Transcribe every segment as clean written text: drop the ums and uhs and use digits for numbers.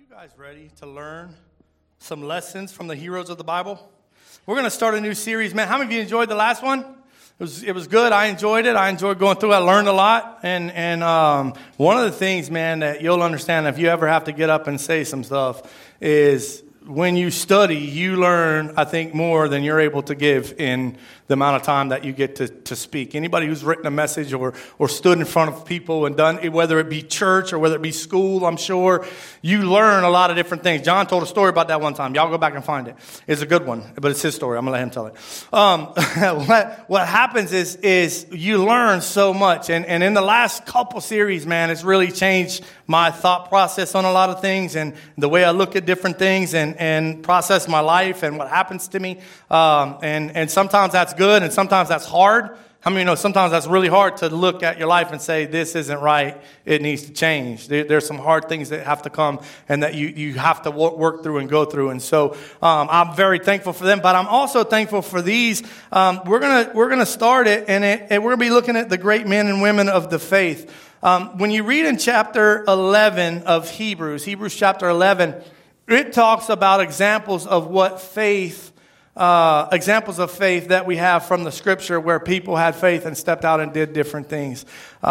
guys ready to learn some lessons from the heroes of the Bible? We're going to start a new series. Man, how many of you enjoyed the last one? It was good. I enjoyed it. I enjoyed going through it. I learned a lot. And one of the things, man, that you'll understand if you ever have to get up and say some stuff is when you study, you learn, I think, more than you're able to give in the amount of time that you get to speak. Anybody who's written a message or stood in front of people and done, whether it be church or whether it be school, I'm sure, you learn a lot of different things. John told a story about that one time. Y'all go back and find it. It's a good one, but it's his story. I'm going to let him tell it. What happens is you learn so much. And in the last couple series, man, it's really changed my thought process on a lot of things and the way I look at different things and process my life and what happens to me. And sometimes that's good and sometimes that's hard. How many know sometimes that's really hard to look at your life and say, this isn't right, it needs to change. There's some hard things that have to come and that you have to work through and go through. And so I'm very thankful for them, but I'm also thankful for these. We're gonna start it, and we're gonna be looking at the great men and women of the faith. When you read in chapter 11 of Hebrews chapter 11, it talks about examples of faith that we have from the scripture where people had faith and stepped out and did different things.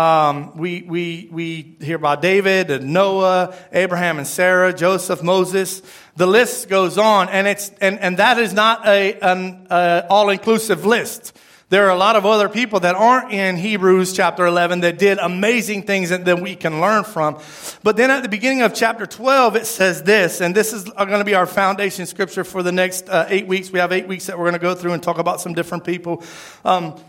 We hear about David and Noah, Abraham and Sarah, Joseph, Moses. The list goes on, and that is not an all-inclusive list. There are a lot of other people that aren't in Hebrews chapter 11 that did amazing things that we can learn from. But then at the beginning of chapter 12, it says this, and this is going to be our foundation scripture for the next 8 weeks. We have 8 weeks that we're going to go through and talk about some different people. But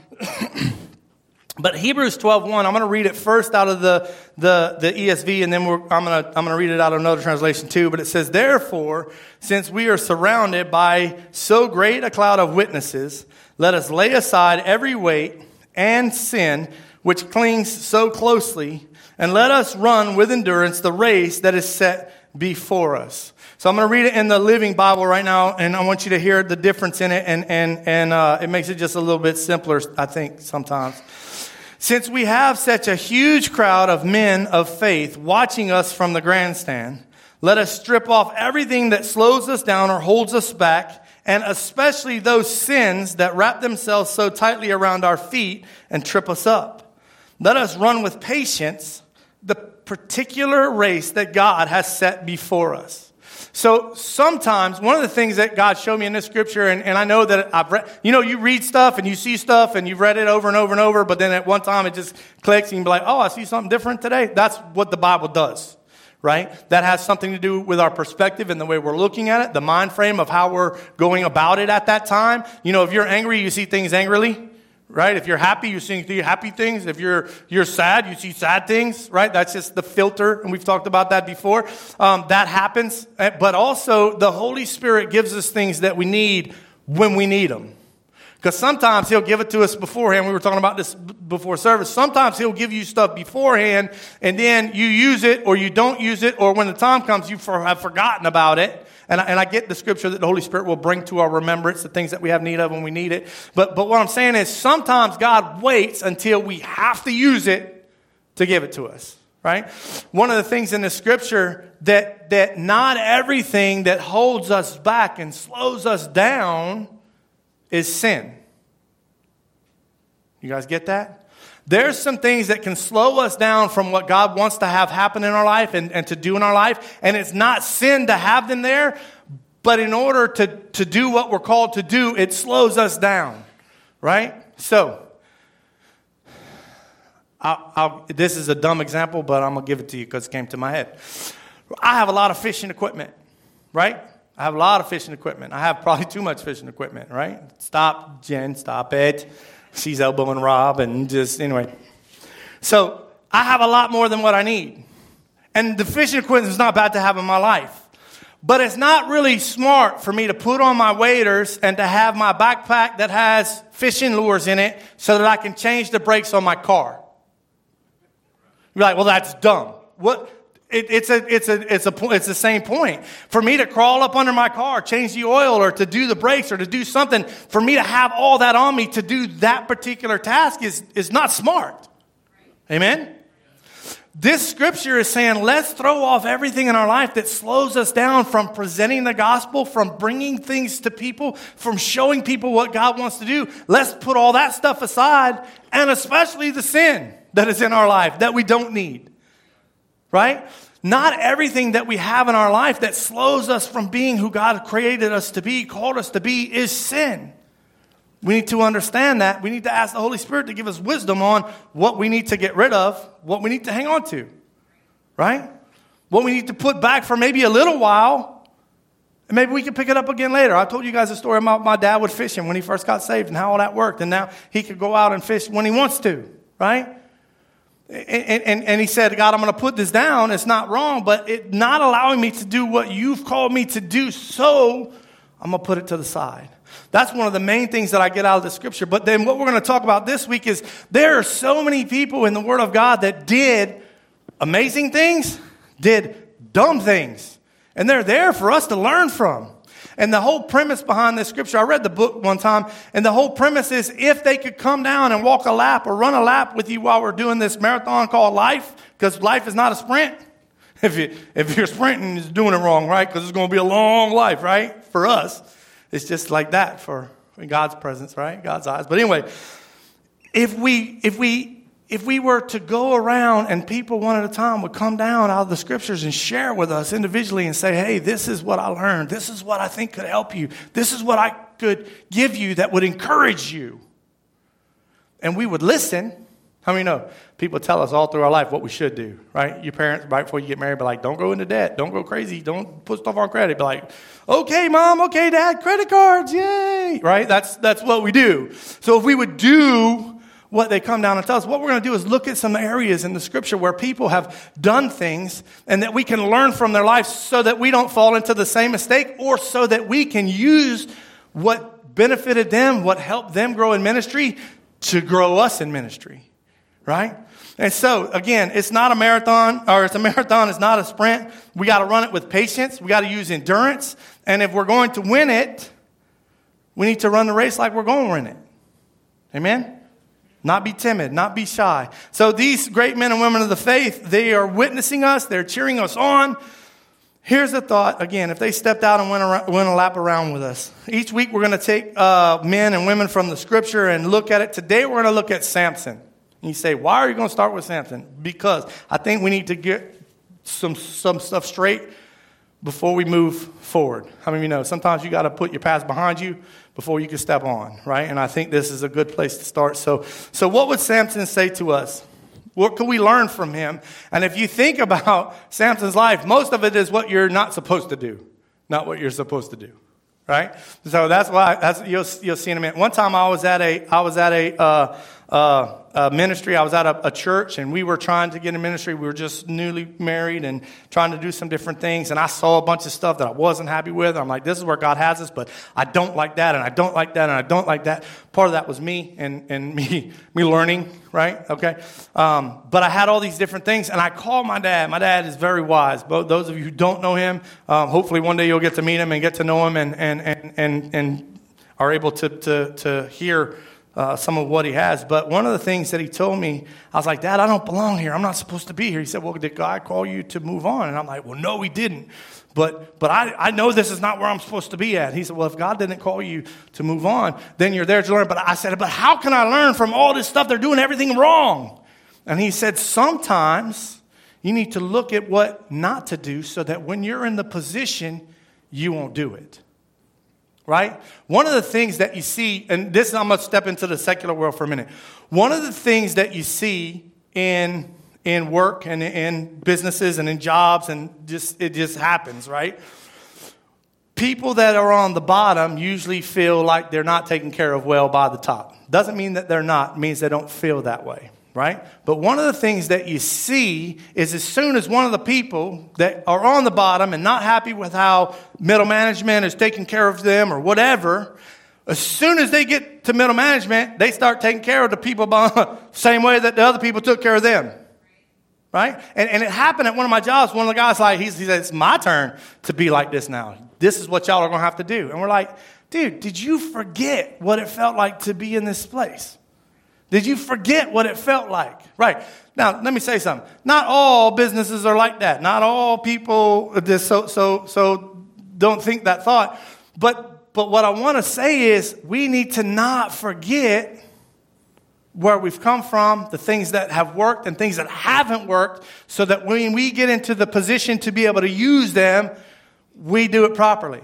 Hebrews 12:1, I'm going to read it first out of the ESV, and then I'm going to read it out of another translation too. But it says, "Therefore, since we are surrounded by so great a cloud of witnesses, let us lay aside every weight and sin which clings so closely, and let us run with endurance the race that is set before us." So I'm going to read it in the Living Bible right now, and I want you to hear the difference in it, and it makes it just a little bit simpler, I think, sometimes. "Since we have such a huge crowd of men of faith watching us from the grandstand, let us strip off everything that slows us down or holds us back, and especially those sins that wrap themselves so tightly around our feet and trip us up. Let us run with patience the particular race that God has set before us." So sometimes one of the things that God showed me in this scripture, and I know that I've read, you read stuff and you see stuff and you've read it over and over and over, but then at one time it just clicks and you be like, oh, I see something different today. That's what the Bible does. Right? That has something to do with our perspective and the way we're looking at it, the mind frame of how we're going about it at that time. If you're angry, you see things angrily, right? If you're happy, you see happy things. If you're sad, you see sad things, right? That's just the filter, and we've talked about that before. That happens, but also the Holy Spirit gives us things that we need when we need them. Because sometimes he'll give it to us beforehand. We were talking about this before service. Sometimes he'll give you stuff beforehand, and then you use it or you don't use it, or when the time comes, you have forgotten about it. And I get the scripture that the Holy Spirit will bring to our remembrance the things that we have need of when we need it. But what I'm saying is sometimes God waits until we have to use it to give it to us. Right? One of the things in the scripture that not everything that holds us back and slows us down is sin. You guys get that? There's some things that can slow us down from what God wants to have happen in our life and to do in our life. And it's not sin to have them there, but in order to do what we're called to do, it slows us down. Right? So, this is a dumb example, but I'm going to give it to you because it came to my head. I have a lot of fishing equipment. Right? I have a lot of fishing equipment. I have probably too much fishing equipment, right? Stop, Jen, stop it. She's elbowing Rob and anyway. So I have a lot more than what I need. And the fishing equipment is not bad to have in my life. But it's not really smart for me to put on my waders and to have my backpack that has fishing lures in it so that I can change the brakes on my car. You're like, well, that's dumb. What? It's the same point. For me to crawl up under my car, change the oil, or to do the brakes, or to do something, for me to have all that on me to do that particular task is not smart. Amen? This scripture is saying, let's throw off everything in our life that slows us down from presenting the gospel, from bringing things to people, from showing people what God wants to do. Let's put all that stuff aside, and especially the sin that is in our life that we don't need, right? Not everything that we have in our life that slows us from being who God created us to be, called us to be, is sin. We need to understand that. We need to ask the Holy Spirit to give us wisdom on what we need to get rid of, what we need to hang on to, right? What we need to put back for maybe a little while, and maybe we can pick it up again later. I told you guys a story about my dad would fishing when he first got saved and how all that worked, and now he could go out and fish when he wants to, right? And he said, God, I'm going to put this down. It's not wrong, but it not allowing me to do what you've called me to do, so I'm going to put it to the side. That's one of the main things that I get out of the scripture. But then what we're going to talk about this week is there are so many people in the Word of God that did amazing things, did dumb things. And they're there for us to learn from. And the whole premise behind this scripture, I read the book one time, and the whole premise is if they could come down and walk a lap or run a lap with you while we're doing this marathon called life, because life is not a sprint. If you're sprinting, it's doing it wrong, right? Because it's going to be a long life, right? For us. It's just like that for in God's presence, right? God's eyes. But anyway, if we were to go around and people one at a time would come down out of the scriptures and share with us individually and say, hey, this is what I learned. This is what I think could help you. This is what I could give you that would encourage you. And we would listen. How many know? People tell us all through our life what we should do, right? Your parents, right before you get married, be like, don't go into debt. Don't go crazy. Don't put stuff on credit. Be like, okay, mom. Okay, dad. Credit cards. Yay. Right? That's what we do. So if we would do what they come down and tell us, what we're going to do is look at some areas in the scripture where people have done things and that we can learn from their lives so that we don't fall into the same mistake, or so that we can use what benefited them, what helped them grow in ministry, to grow us in ministry. Right? And so, again, it's not a marathon, or it's a marathon, it's not a sprint. We got to run it with patience. We got to use endurance. And if we're going to win it, we need to run the race like we're going to win it. Amen? Not be timid, not be shy. So these great men and women of the faith, they are witnessing us. They're cheering us on. Here's the thought. Again, if they stepped out and went a lap around with us. Each week we're going to take men and women from the scripture and look at it. Today we're going to look at Samson. And you say, why are you going to start with Samson? Because I think we need to get some stuff straight before we move forward. How many of you know sometimes you got to put your past behind you before you can step on, right? And I think this is a good place to start. So what would Samson say to us? What can we learn from him? And if you think about Samson's life, most of it is what you're not supposed to do, not what you're supposed to do, right? So that's why you'll see in a minute. One time I was at a ministry. I was at a church, and we were trying to get in ministry. We were just newly married and trying to do some different things. And I saw a bunch of stuff that I wasn't happy with. I'm like, this is where God has us, but I don't like that, and I don't like that, and I don't like that. Part of that was me and me learning, right? Okay. But I had all these different things, and I called my dad. My dad is very wise. But those of you who don't know him, hopefully one day you'll get to meet him and get to know him and are able to hear some of what he has. But one of the things that he told me, I was like, Dad, I don't belong here. I'm not supposed to be here. He said, well, did God call you to move on? And I'm like, well, no, he didn't. But I know this is not where I'm supposed to be at. He said, well, if God didn't call you to move on, then you're there to learn. But I said, but how can I learn from all this stuff? They're doing everything wrong. And he said, sometimes you need to look at what not to do so that when you're in the position, you won't do it. Right? One of the things that you see, and this I'm going to step into the secular world for a minute. One of the things that you see in work and in businesses and in jobs, and it just happens, right? People that are on the bottom usually feel like they're not taken care of well by the top. Doesn't mean that they're not. It means they don't feel that way. Right? But one of the things that you see is as soon as one of the people that are on the bottom and not happy with how middle management is taking care of them or whatever, as soon as they get to middle management, they start taking care of the people the same way that the other people took care of them. Right? And it happened at one of my jobs. One of the guys, he said, it's my turn to be like this now. This is what y'all are going to have to do. And we're like, dude, did you forget what it felt like to be in this place? Did you forget what it felt like? Right. Now, let me say something. Not all businesses are like that. Not all people just so don't think that thought. But what I want to say is we need to not forget where we've come from, the things that have worked and things that haven't worked, so that when we get into the position to be able to use them, we do it properly.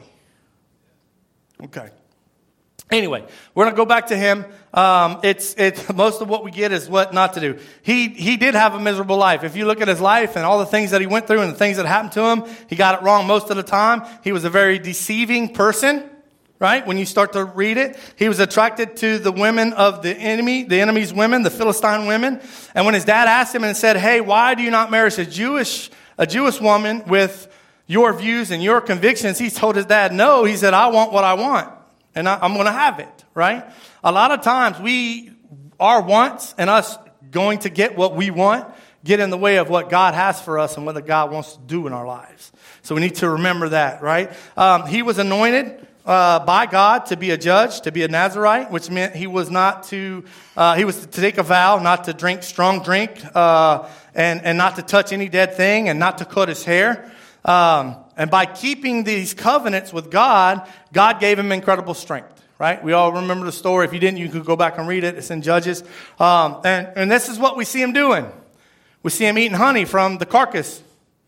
Okay. Anyway, we're going to go back to him. It's most of what we get is what not to do. He did have a miserable life. If you look at his life and all the things that he went through and the things that happened to him, he got it wrong most of the time. He was a very deceiving person, right? When you start to read it, he was attracted to the women of the enemy's women, the Philistine women. And when his dad asked him and said, "Hey, why do you not marry a Jewish woman with your views and your convictions?" He told his dad, "No." He said, "I want what I want. And I'm going to have it," right? A lot of times our wants and us going to get what we want get in the way of what God has for us and what God wants to do in our lives. So we need to remember that, right? He was anointed by God to be a judge, to be a Nazirite, which meant he was to take a vow not to drink strong drink and not to touch any dead thing and not to cut his hair. And by keeping these covenants with God, God gave him incredible strength, right? We all remember the story. If you didn't, you could go back and read it. It's in Judges. And this is what we see him doing. We see him eating honey from the carcass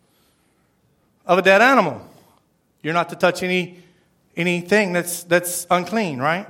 of a dead animal. You're not to touch anything that's unclean, right?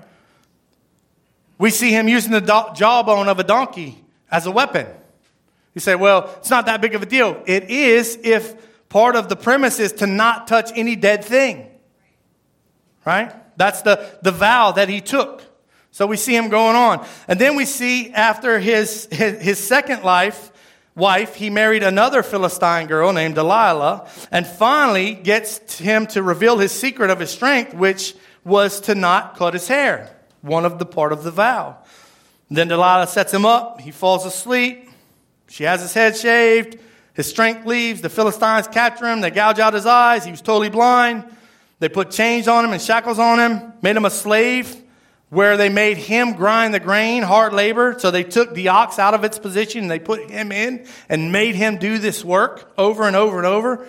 We see him using the jawbone of a donkey as a weapon. You say, well, it's not that big of a deal. It is if part of the premise is to not touch any dead thing, right? That's the vow that he took. So we see him going on. And then we see after his second wife, he married another Philistine girl named Delilah, and finally gets him to reveal his secret of his strength, which was to not cut his hair, one of the part of the vow. Then Delilah sets him up. He falls asleep. She has his head shaved. His strength leaves. The Philistines capture him. They gouge out his eyes. He was totally blind. They put chains on him and shackles on him, made him a slave, where they made him grind the grain, hard labor. So they took the ox out of its position and they put him in and made him do this work over and over and over.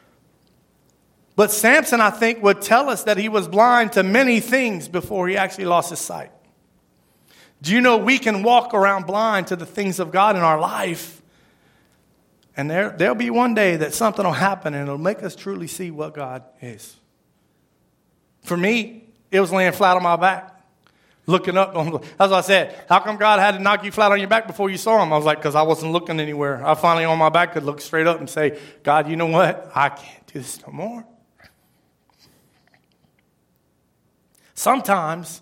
But Samson, I think, would tell us that he was blind to many things before he actually lost his sight. Do you know we can walk around blind to the things of God in our life? And there'll be one day that something will happen and it'll make us truly see what God is. For me, it was laying flat on my back, looking up. That's what I said. How come God had to knock you flat on your back before you saw him? I was like, because I wasn't looking anywhere. I finally on my back could look straight up and say, God, you know what? I can't do this no more. Sometimes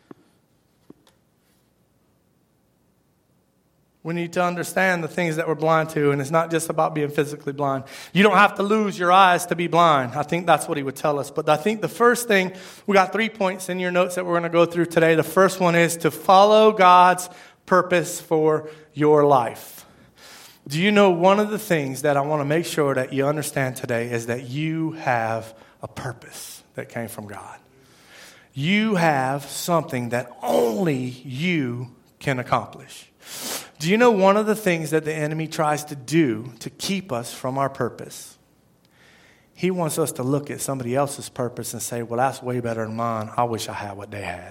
we need to understand the things that we're blind to, and it's not just about being physically blind. You don't have to lose your eyes to be blind. I think that's what he would tell us. But I think the first thing, we got 3 points in your notes that we're going to go through today. The first one is to follow God's purpose for your life. Do you know one of the things that I want to make sure that you understand today is that you have a purpose that came from God. You have something that only you can accomplish. Do you know one of the things that the enemy tries to do to keep us from our purpose? He wants us to look at somebody else's purpose and say, well, that's way better than mine. I wish I had what they had.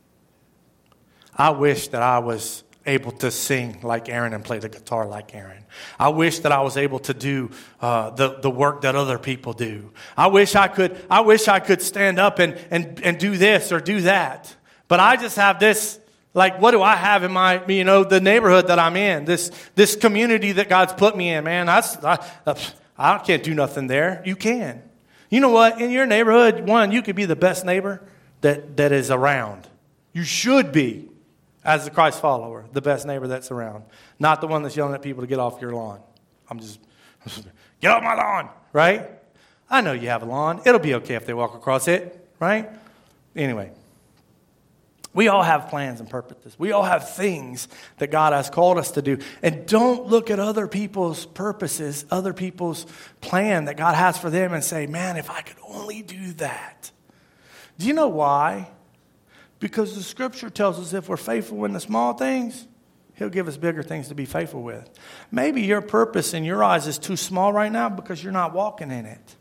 I wish that I was able to sing like Aaron and play the guitar like Aaron. I wish that I was able to do the work that other people do. I wish I could stand up and do this or do that. But I just have this. Like, what do I have in my, the neighborhood that I'm in, this community that God's put me in, man? I can't do nothing there. You can. You know what? In your neighborhood, you could be the best neighbor that is around. You should be, as a Christ follower, the best neighbor that's around. Not the one that's yelling at people to get off your lawn. Get off my lawn, right? I know you have a lawn. It'll be okay if they walk across it, right? Anyway. We all have plans and purposes. We all have things that God has called us to do. And don't look at other people's purposes, other people's plan that God has for them and say, man, if I could only do that. Do you know why? Because the scripture tells us if we're faithful in the small things, He'll give us bigger things to be faithful with. Maybe your purpose in your eyes is too small right now because you're not walking in it.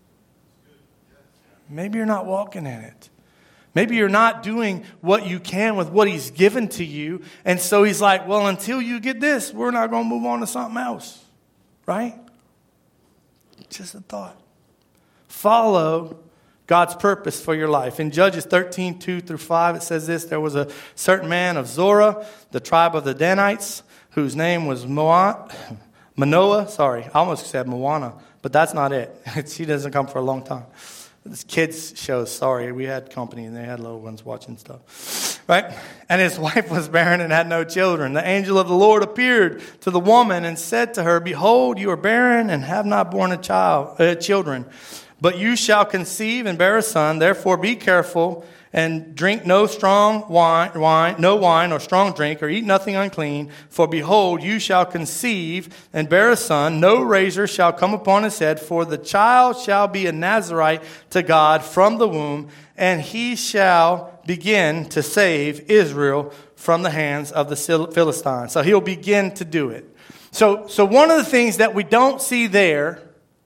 Maybe you're not walking in it. Maybe you're not doing what you can with what he's given to you. And so he's like, well, until you get this, we're not going to move on to something else. Right? Just a thought. Follow God's purpose for your life. In Judges 13, 2-5, it says this: there was a certain man of Zorah, the tribe of the Danites, whose name was Manoah. Sorry, I almost said Moana, but that's not it. She doesn't come for a long time. This kids show, sorry, we had company and they had little ones watching stuff. Right? And his wife was barren and had no children. The angel of the Lord appeared to the woman and said to her, behold, you are barren and have not borne children. But you shall conceive and bear a son. Therefore be careful and drink no strong wine or strong drink, or eat nothing unclean. For behold, you shall conceive and bear a son. No razor shall come upon his head, for the child shall be a Nazarite to God from the womb, and he shall begin to save Israel from the hands of the Philistines. So he'll begin to do it. So one of the things that we don't see there,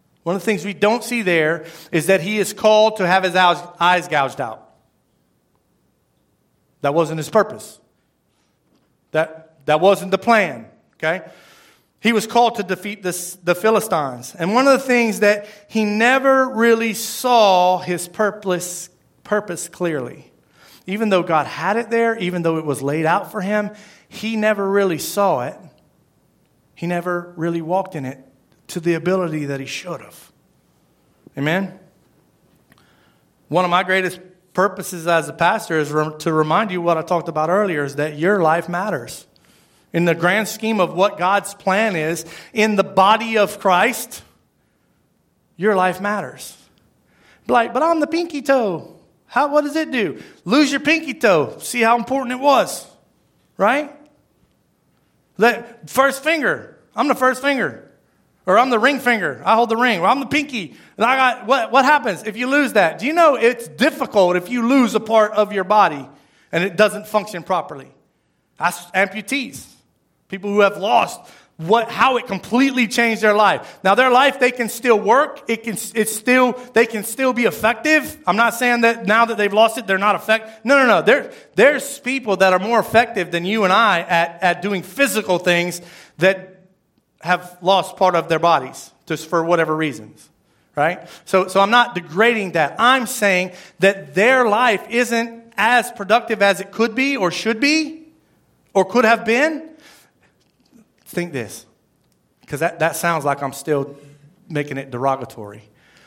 is that he is called to have his eyes gouged out. That wasn't his purpose. That wasn't the plan. Okay? He was called to defeat the Philistines. And one of the things that he never really saw his purpose clearly. Even though God had it there, even though it was laid out for him, he never really saw it. He never really walked in it to the ability that he should have. Amen? One of my greatest purposes as a pastor is to remind you what I talked about earlier, is that your life matters. In the grand scheme of what God's plan is, in the body of Christ, your life matters. Like, but I'm the pinky toe. What does it do? Lose your pinky toe. See how important it was. Right? That first finger. I'm the first finger. Or I'm the ring finger. I hold the ring. Or I'm the pinky. And I got what happens if you lose that? Do you know it's difficult if you lose a part of your body and it doesn't function properly? That's amputees. People who have lost how it completely changed their life. Now their life, they can still work. They can still be effective. I'm not saying that now that they've lost it, they're not effective. No. There's people that are more effective than you and I at doing physical things that have lost part of their bodies just for whatever reasons, right? So I'm not degrading that. I'm saying that their life isn't as productive as it could be or should be or could have been. Think this, because that sounds like I'm still making it derogatory.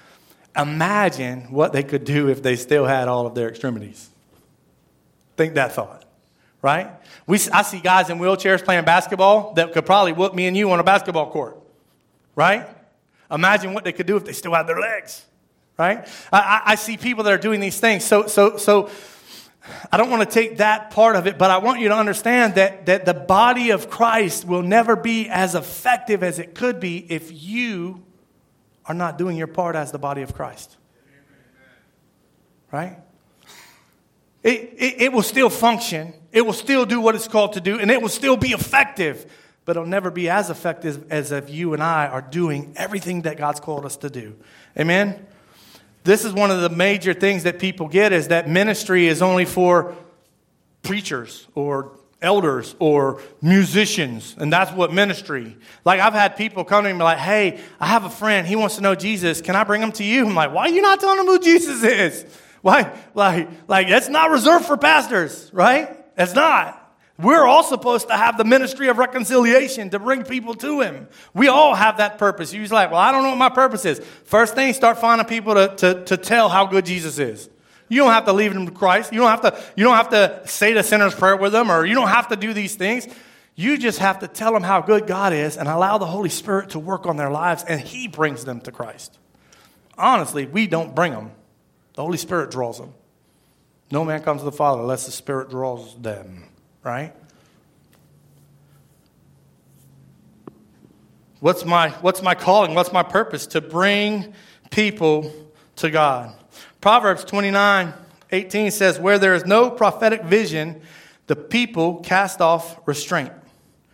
Imagine what they could do if they still had all of their extremities. Think that thought. Right? I see guys in wheelchairs playing basketball that could probably whoop me and you on a basketball court. Right? Imagine what they could do if they still had their legs. Right? I see people that are doing these things. So I don't want to take that part of it, but I want you to understand that the body of Christ will never be as effective as it could be if you are not doing your part as the body of Christ. Right? It will still function. It will still do what it's called to do, and it will still be effective. But it'll never be as effective as if you and I are doing everything that God's called us to do. Amen? This is one of the major things that people get, is that ministry is only for preachers or elders or musicians. And that's what ministry. Like, I've had people come to me and be like, hey, I have a friend. He wants to know Jesus. Can I bring him to you? I'm like, why are you not telling him who Jesus is? Why? Like that's not reserved for pastors, right? It's not. We're all supposed to have the ministry of reconciliation to bring people to him. We all have that purpose. You're like, well, I don't know what my purpose is. First thing, start finding people to tell how good Jesus is. You don't have to lead them to Christ. You don't have to say the sinner's prayer with them, or you don't have to do these things. You just have to tell them how good God is and allow the Holy Spirit to work on their lives, and he brings them to Christ. Honestly, we don't bring them. The Holy Spirit draws them. No man comes to the Father unless the Spirit draws them. Right? What's my calling? What's my purpose? To bring people to God. Proverbs 29:18 says, where there is no prophetic vision, the people cast off restraint.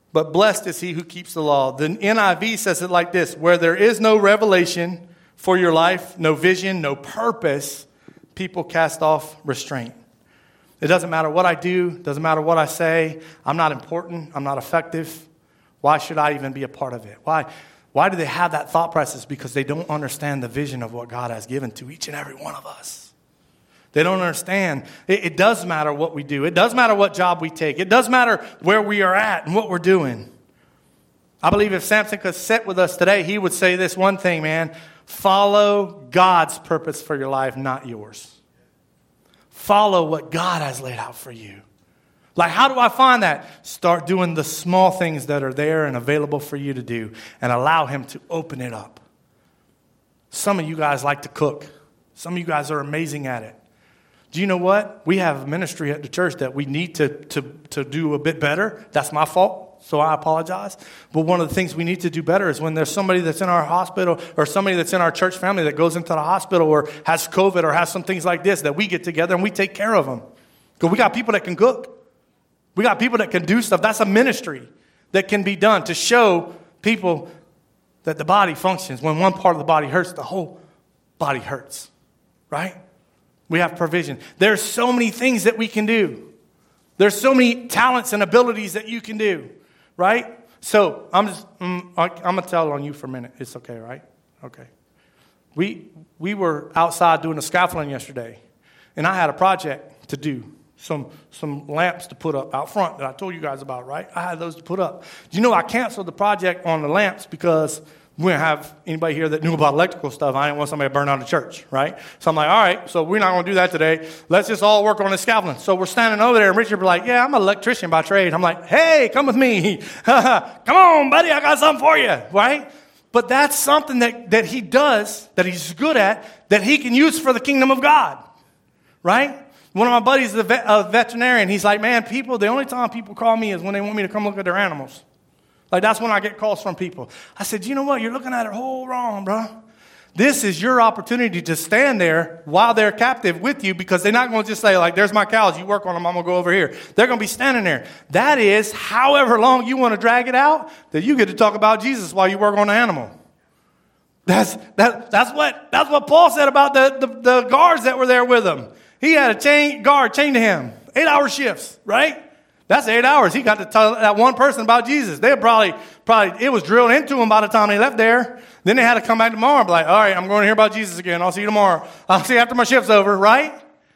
but blessed is he who keeps the law. The NIV says it like this: where there is no revelation for your life, no vision, no purpose, people cast off restraint. It doesn't matter what I do, doesn't matter what I say. I'm not important, I'm not effective. Why should I even be a part of it? Why do they have that thought process? Because they don't understand the vision of what God has given to each and every one of us. They don't understand. It does matter what we do. It does matter what job we take. It does matter where we are at and what we're doing. I believe if Samson could sit with us today, he would say this one thing, man. Follow God's purpose for your life, not yours. Follow what God has laid out for you. Like, how do I find that? Start doing the small things that are there and available for you to do, and allow him to open it up. Some of you guys like to cook. Some of you guys are amazing at it. Do you know what? We have a ministry at the church that we need to do a bit better. That's my fault, so I apologize. But one of the things we need to do better is when there's somebody that's in our hospital or somebody that's in our church family that goes into the hospital or has COVID or has some things like this, that we get together and we take care of them. Because we got people that can cook. We got people that can do stuff. That's a ministry that can be done to show people that the body functions. When one part of the body hurts, the whole body hurts, right? We have provision. There's so many things that we can do. There's so many talents and abilities that you can do, right? So I'm going to tell on you for a minute. It's okay, right? Okay. We were outside doing the scaffolding yesterday, and I had a project to do. Some lamps to put up out front that I told you guys about, right? I had those to put up. Do you know I canceled the project on the lamps because we didn't have anybody here that knew about electrical stuff. I didn't want somebody to burn out the church, right? So I'm like, all right, so we're not going to do that today. Let's just all work on the scaffolding. So we're standing over there, and Richard be like, yeah, I'm an electrician by trade. I'm like, hey, come with me. Come on, buddy, I got something for you, right? But that's something that he does, that he's good at, that he can use for the kingdom of God, right? One of my buddies is a veterinarian. He's like, man, the only time people call me is when they want me to come look at their animals. Like, that's when I get calls from people. I said, you know what? You're looking at it whole wrong, bro. This is your opportunity to stand there while they're captive with you, because they're not going to just say, like, there's my cows. You work on them. I'm going to go over here. They're going to be standing there. That is, however long you want to drag it out, that you get to talk about Jesus while you work on the animal. That's what Paul said about the guards that were there with him. He had a guard chained to him. 8-hour shifts, right? That's 8 hours. He got to tell that one person about Jesus. They probably it was drilled into him by the time they left there. Then they had to come back tomorrow and be like, all right, I'm going to hear about Jesus again. I'll see you tomorrow. I'll see you after my shift's over, right?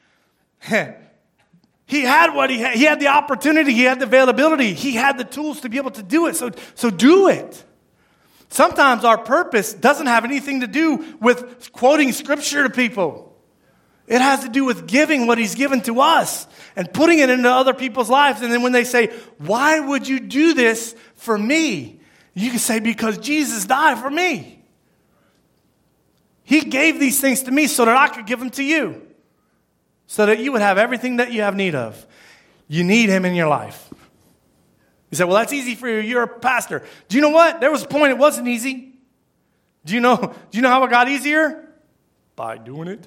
He had what he had. He had the opportunity. He had the availability. He had the tools to be able to do it. So do it. Sometimes our purpose doesn't have anything to do with quoting scripture to people. It has to do with giving what he's given to us and putting it into other people's lives. And then when they say, why would you do this for me? You can say, because Jesus died for me. He gave these things to me so that I could give them to you. So that you would have everything that you have need of. You need him in your life. You say, well, that's easy for you. You're a pastor. Do you know what? There was a point it wasn't easy. Do you know how it got easier? By doing it.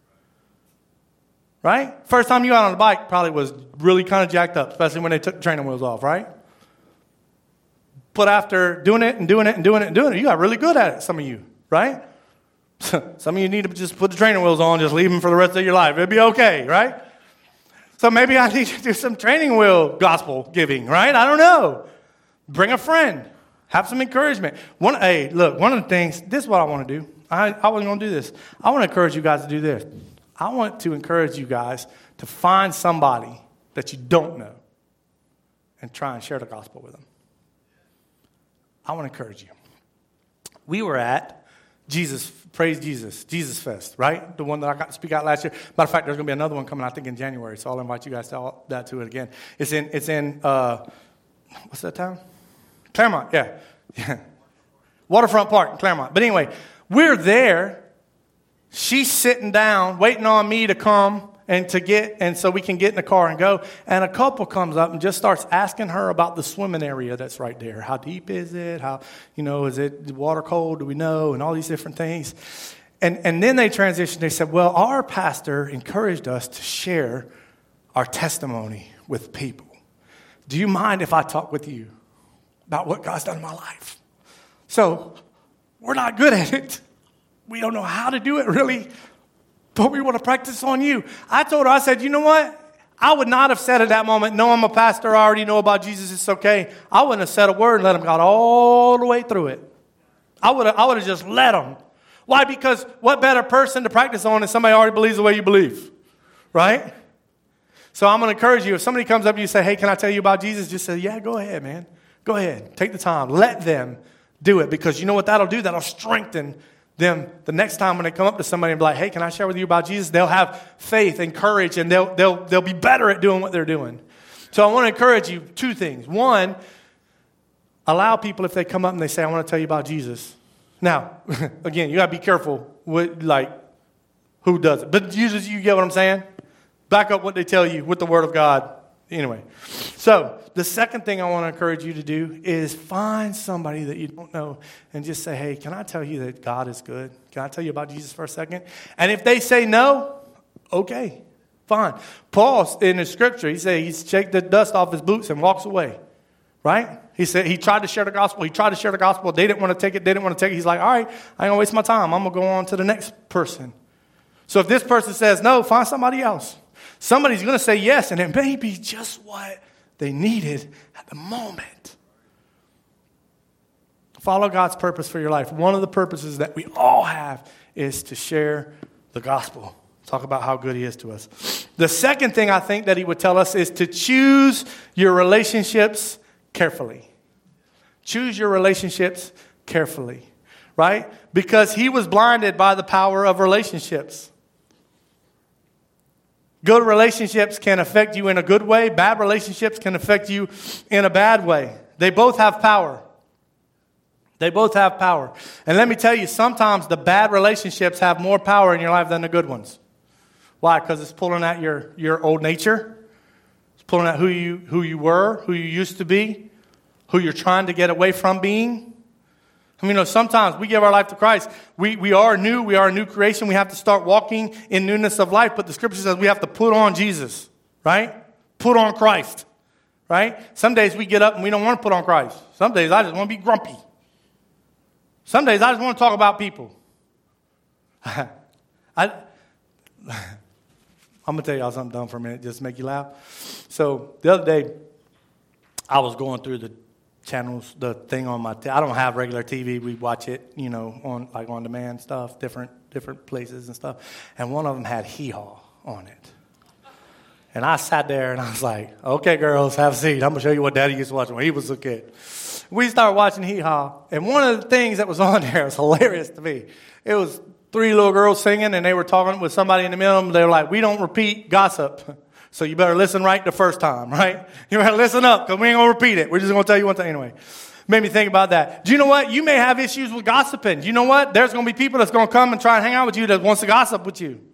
Right? First time you got on a bike probably was really kind of jacked up, especially when they took the training wheels off, right? But after doing it, you got really good at it, some of you, right? Some of you need to just put the training wheels on, just leave them for the rest of your life. It'll be okay, right? So maybe I need to do some training wheel gospel giving, right? I don't know. Bring a friend. Have some encouragement. One of the things, this is what I want to do. I wasn't going to do this. I want to encourage you guys to do this. I want to encourage you guys to find somebody that you don't know and try and share the gospel with them. I want to encourage you. We were at Praise Jesus Fest, right? The one that I got to speak out last year. Matter of fact, there's going to be another one coming, I think, in January, so I'll invite you guys to it again. It's in what's that town? Claremont, yeah. Waterfront Park in Claremont. But anyway, we're there. She's sitting down, waiting on me to come and so we can get in the car and go. And a couple comes up and just starts asking her about the swimming area that's right there. How deep is it? How, is it water cold? Do we know? And all these different things. And then they transitioned. They said, well, our pastor encouraged us to share our testimony with people. Do you mind if I talk with you? about what God's done in my life. So we're not good at it. We don't know how to do it really, but we want to practice on you. I told her, I said, you know what? I would not have said at that moment, no, I'm a pastor, I already know about Jesus, it's okay. I wouldn't have said a word and let him go all the way through it. I would have just let him. Why? Because what better person to practice on than somebody already believes the way you believe, right? So I'm going to encourage you, if somebody comes up to you and say, hey, can I tell you about Jesus? Just say, yeah, go ahead, man. Go ahead. Take the time. Let them do it, because you know what that'll do? That'll strengthen them the next time when they come up to somebody and be like, hey, can I share with you about Jesus? They'll have faith and courage, and they'll be better at doing what they're doing. So I want to encourage you, two things. One, allow people, if they come up and they say, I want to tell you about Jesus. Now, again, you got to be careful with, who does it. But usually you get what I'm saying? Back up what they tell you with the Word of God. Anyway, so the second thing I want to encourage you to do is find somebody that you don't know and just say, hey, can I tell you that God is good? Can I tell you about Jesus for a second? And if they say no, okay, fine. Paul, in the scripture, he said he shakes the dust off his boots and walks away, right? He said he tried to share the gospel. They didn't want to take it. He's like, all right, I ain't going to waste my time. I'm going to go on to the next person. So if this person says no, find somebody else. Somebody's going to say yes, and it may be just what they needed at the moment. Follow God's purpose for your life. One of the purposes that we all have is to share the gospel. Talk about how good he is to us. The second thing I think that he would tell us is to choose your relationships carefully. Choose your relationships carefully, right? Because he was blinded by the power of relationships. Good relationships can affect you in a good way. Bad relationships can affect you in a bad way. They both have power. They both have power. And let me tell you, sometimes the bad relationships have more power in your life than the good ones. Why? Because it's pulling at your old nature. It's pulling at who you were, who you used to be, who you're trying to get away from being. I mean, sometimes we give our life to Christ. We are new. We are a new creation. We have to start walking in newness of life. But the scripture says we have to put on Jesus, right? Put on Christ, right? Some days we get up and we don't want to put on Christ. Some days I just want to be grumpy. Some days I just want to talk about people. I'm going to tell y'all something dumb for a minute, just to make you laugh. So the other day, I was going through the channels, the thing on my I don't have regular TV. We watch it, on demand stuff, different places and stuff. And one of them had Hee Haw on it. And I sat there and I was like, okay, girls, have a seat. I'm going to show you what Daddy used to watch when he was a kid. We started watching Hee Haw. And one of the things that was on there was hilarious to me. It was 3 little girls singing, and they were talking with somebody in the middle of them. They were like, we don't repeat gossip. So you better listen right the first time, right? You better listen up, because we ain't going to repeat it. We're just going to tell you one thing anyway. Made me think about that. Do you know what? You may have issues with gossiping. Do you know what? There's going to be people that's going to come and try and hang out with you that wants to gossip with you.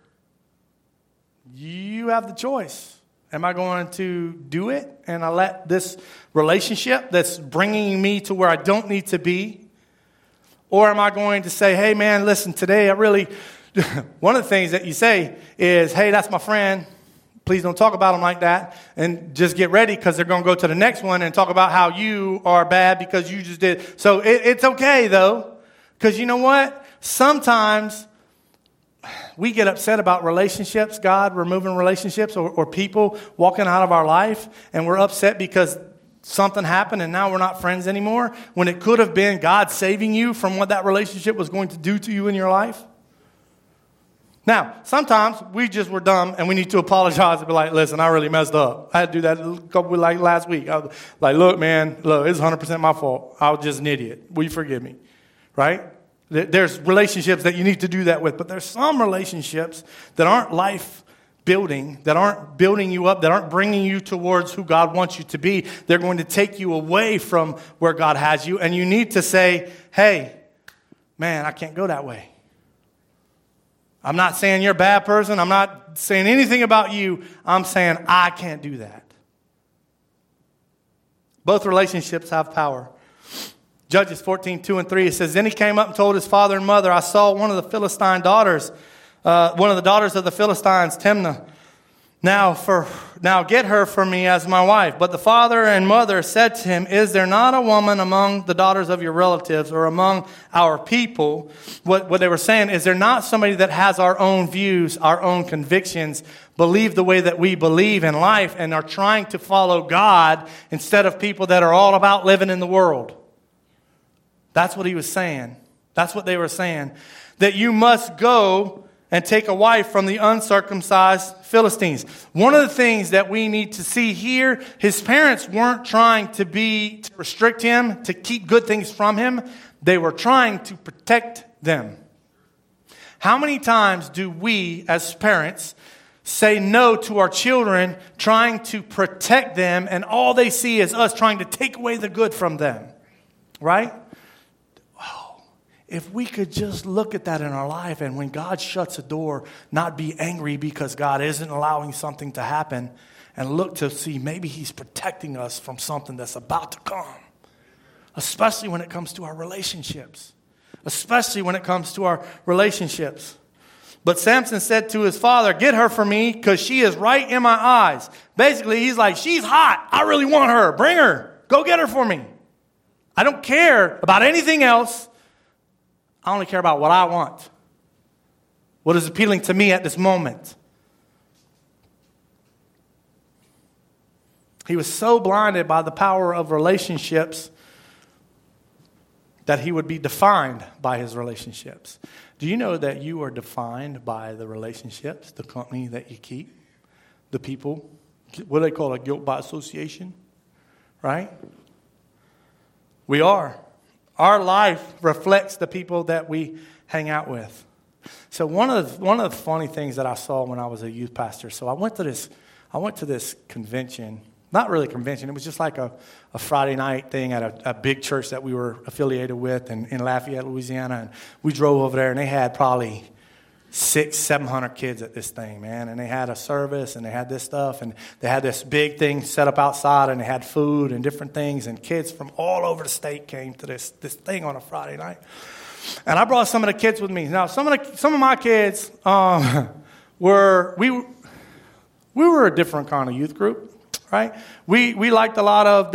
You have the choice. Am I going to do it and I let this relationship that's bringing me to where I don't need to be? Or am I going to say, hey, man, listen, today one of the things that you say is, hey, that's my friend. Please don't talk about them like that, and just get ready, because they're going to go to the next one and talk about how you are bad because you just did. So it's okay, though, because you know what? Sometimes we get upset about relationships, God removing relationships, or people walking out of our life, and we're upset because something happened and now we're not friends anymore, when it could have been God saving you from what that relationship was going to do to you in your life. Now, sometimes we just were dumb and we need to apologize and be like, listen, I really messed up. I had to do that a couple last week. I was like, look, man, it's 100% my fault. I was just an idiot. Will you forgive me? Right? There's relationships that you need to do that with, but there's some relationships that aren't life building, that aren't building you up, that aren't bringing you towards who God wants you to be. They're going to take you away from where God has you, and you need to say, hey, man, I can't go that way. I'm not saying you're a bad person. I'm not saying anything about you. I'm saying I can't do that. Both relationships have power. Judges 14:2-3, it says, then he came up and told his father and mother, I saw one of the Philistine daughters, one of the daughters of the Philistines, Timnah. Now get her for me as my wife. But the father and mother said to him, is there not a woman among the daughters of your relatives or among our people? What they were saying, is there not somebody that has our own views, our own convictions, believe the way that we believe in life, and are trying to follow God instead of people that are all about living in the world? That's what he was saying. That's what they were saying. That you must go and take a wife from the uncircumcised Philistines. One of the things that we need to see here, his parents weren't trying to restrict him, to keep good things from him. They were trying to protect them. How many times do we as parents say no to our children, trying to protect them, and all they see is us trying to take away the good from them? Right? If we could just look at that in our life, and when God shuts a door, not be angry because God isn't allowing something to happen, and look to see maybe he's protecting us from something that's about to come. Especially when it comes to our relationships. Especially when it comes to our relationships. But Samson said to his father, get her for me because she is right in my eyes. Basically, he's like, she's hot. I really want her. Bring her. Go get her for me. I don't care about anything else. I only care about what I want. What is appealing to me at this moment. He was so blinded by the power of relationships that he would be defined by his relationships. Do you know that you are defined by the relationships, the company that you keep, the people? What do they call it? Guilt by association, right? We are. Our life reflects the people that we hang out with. So one of the funny things that I saw when I was a youth pastor. So I went to this convention. Not really a convention. It was just like a Friday night thing at a big church that we were affiliated with in Lafayette, Louisiana. And we drove over there, and they had probably 600-700 kids at this thing, man. And they had a service, and they had this stuff, and they had this big thing set up outside, and they had food and different things, and kids from all over the state came to this thing on a Friday night. And I brought some of the kids with me. Now, some of my kids were a different kind of youth group, right? We liked a lot of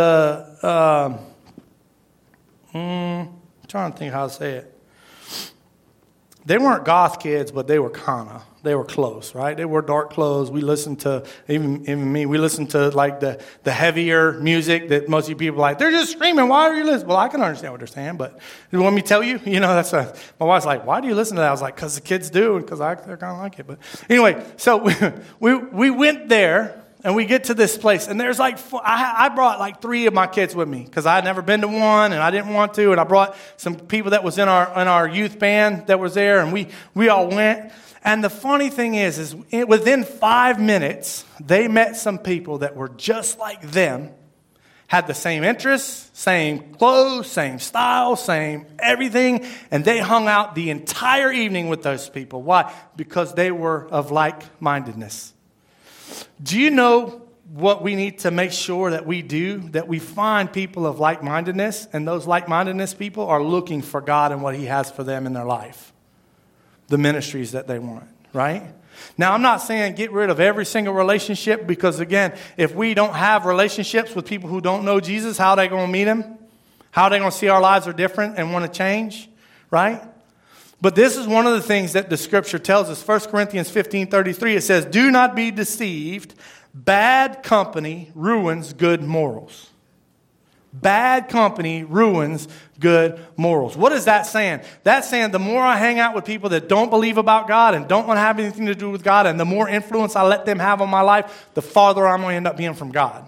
I'm trying to think how to say it. They weren't goth kids, but they were close, right? They wore dark clothes. We listened to, even me, we listened to like the heavier music that most of you people are like, they're just screaming, why are you listening? Well, I can understand what they're saying, but you want me to tell you? You know, my wife's like, why do you listen to that? I was like, because the kids do, and because they're kind of like it. But anyway, so we went there. And we get to this place, and there's like, I brought like 3 of my kids with me because I had never been to one, and I didn't want to, and I brought some people that was in our youth band that was there, and we all went. And the funny thing is within 5 minutes, they met some people that were just like them, had the same interests, same clothes, same style, same everything, and they hung out the entire evening with those people. Why? Because they were of like-mindedness. Do you know what we need to make sure that we do? That we find people of like-mindedness, and those like-mindedness people are looking for God and what he has for them in their life. The ministries that they want, right? Now, I'm not saying get rid of every single relationship because, again, if we don't have relationships with people who don't know Jesus, how are they going to meet him? How are they going to see our lives are different and want to change, right? But this is one of the things that the scripture tells us. 1 Corinthians 15:33, it says, do not be deceived. Bad company ruins good morals. Bad company ruins good morals. What is that saying? That's saying the more I hang out with people that don't believe about God and don't want to have anything to do with God, and the more influence I let them have on my life, the farther I'm going to end up being from God.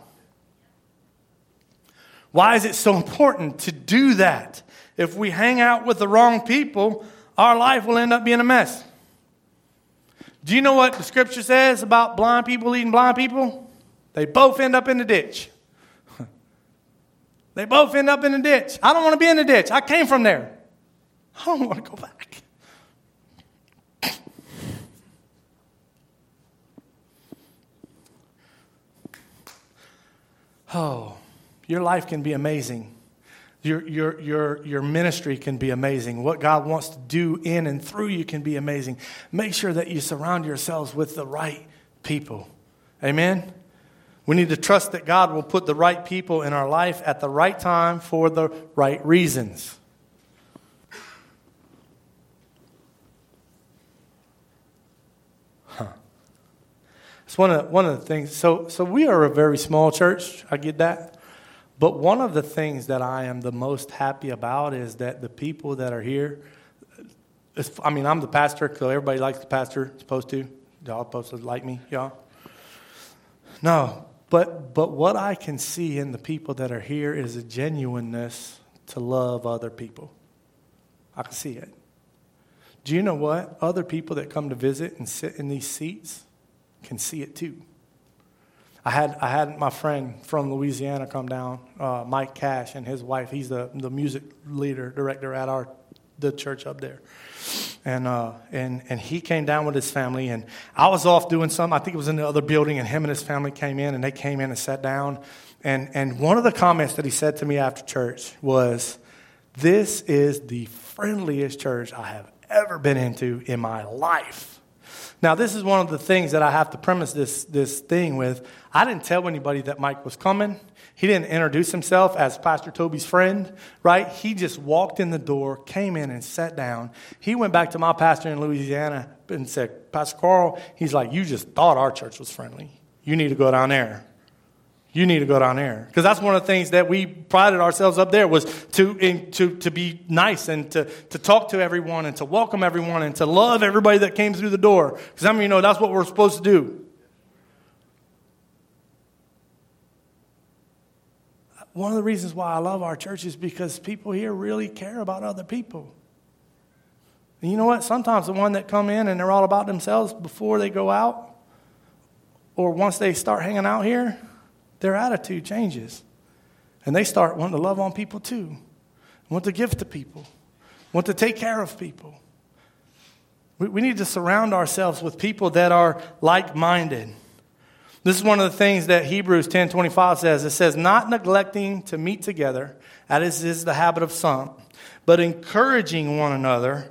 Why is it so important to do that? If we hang out with the wrong people, our life will end up being a mess. Do you know what the scripture says about blind people leading blind people? They both end up in the ditch. They both end up in the ditch. I don't want to be in the ditch. I came from there. I don't want to go back. Oh, your life can be amazing. Your ministry can be amazing. What God wants to do in and through you can be amazing. Make sure that you surround yourselves with the right people. Amen? We need to trust that God will put the right people in our life at the right time for the right reasons. It's one of the things. So we are a very small church. I get that. But one of the things that I am the most happy about is that the people that are here, I'm the pastor, so everybody likes the pastor, supposed to. Y'all supposed to like me, y'all? No, but what I can see in the people that are here is a genuineness to love other people. I can see it. Do you know what? Other people that come to visit and sit in these seats can see it too. I had my friend from Louisiana come down, Mike Cash, and his wife. He's the music director at the church up there. And he came down with his family, and I was off doing something. I think it was in the other building, and him and his family came in, and they came in and sat down. And one of the comments that he said to me after church was, "This is the friendliest church I have ever been into in my life." Now, this is one of the things that I have to premise this thing with. I didn't tell anybody that Mike was coming. He didn't introduce himself as Pastor Toby's friend, right? He just walked in the door, came in and sat down. He went back to my pastor in Louisiana and said, "Pastor Carl," he's like, "You just thought our church was friendly. You need to go down there. You need to go down there." Because that's one of the things that we prided ourselves up there was to be nice and to talk to everyone and to welcome everyone and to love everybody that came through the door. Because some of you know that's what we're supposed to do. One of the reasons why I love our church is because people here really care about other people. And you know what? Sometimes the one that come in and they're all about themselves before they go out, or once they start hanging out here, their attitude changes. And they start wanting to love on people too. Want to give to people. Want to take care of people. We need to surround ourselves with people that are like-minded. This is one of the things that Hebrews 10:25 says. It says, "Not neglecting to meet together, as is the habit of some, but encouraging one another,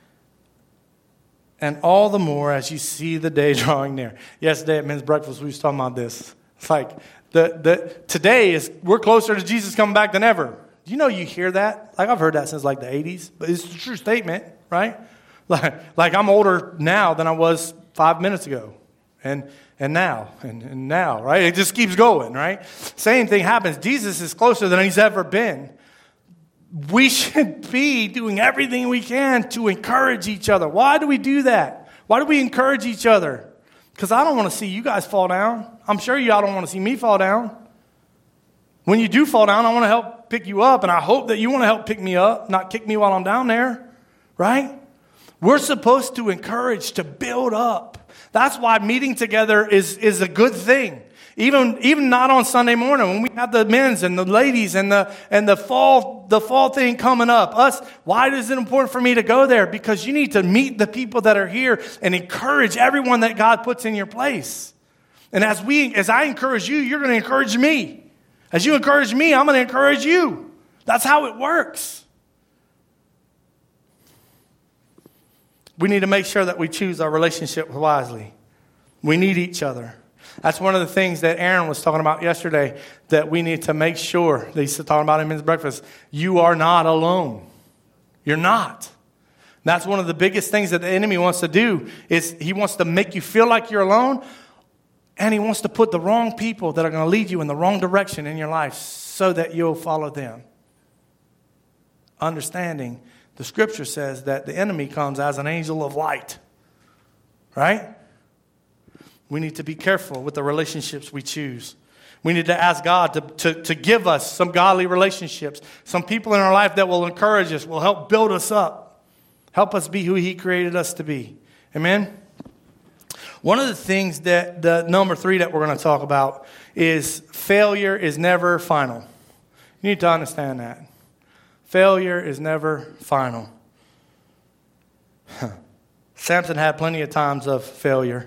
and all the more as you see the day drawing near." Yesterday at men's breakfast, we was talking about this. It's like, today we're closer to Jesus coming back than ever. Do you know you hear that? Like, I've heard that since like the 80s, but it's a true statement, right? Like I'm older now than I was 5 minutes ago. And now, and now, right? It just keeps going, right? Same thing happens. Jesus is closer than he's ever been. We should be doing everything we can to encourage each other. Why do we do that? Why do we encourage each other? Because I don't want to see you guys fall down. I'm sure y'all don't want to see me fall down. When you do fall down, I want to help pick you up, and I hope that you want to help pick me up, not kick me while I'm down there, right? We're supposed to encourage, to build up. That's why meeting together is a good thing. Even not on Sunday morning when we have the men's and the ladies and the fall thing coming up. Why is it important for me to go there? Because you need to meet the people that are here and encourage everyone that God puts in your place. And as I encourage you, you're going to encourage me. As you encourage me, I'm going to encourage you. That's how it works. We need to make sure that we choose our relationship wisely. We need each other. That's one of the things that Aaron was talking about yesterday, that we need to make sure, that he's talking about in men's breakfast, you are not alone. You're not. That's one of the biggest things that the enemy wants to do, is he wants to make you feel like you're alone, and he wants to put the wrong people that are going to lead you in the wrong direction in your life so that you'll follow them. Understanding, the scripture says that the enemy comes as an angel of light. Right? We need to be careful with the relationships we choose. We need to ask God to give us some godly relationships. Some people in our life that will encourage us, will help build us up. Help us be who he created us to be. Amen? One of the things that the number 3 that we're going to talk about is failure is never final. You need to understand that. Failure is never final. Samson had plenty of times of failure.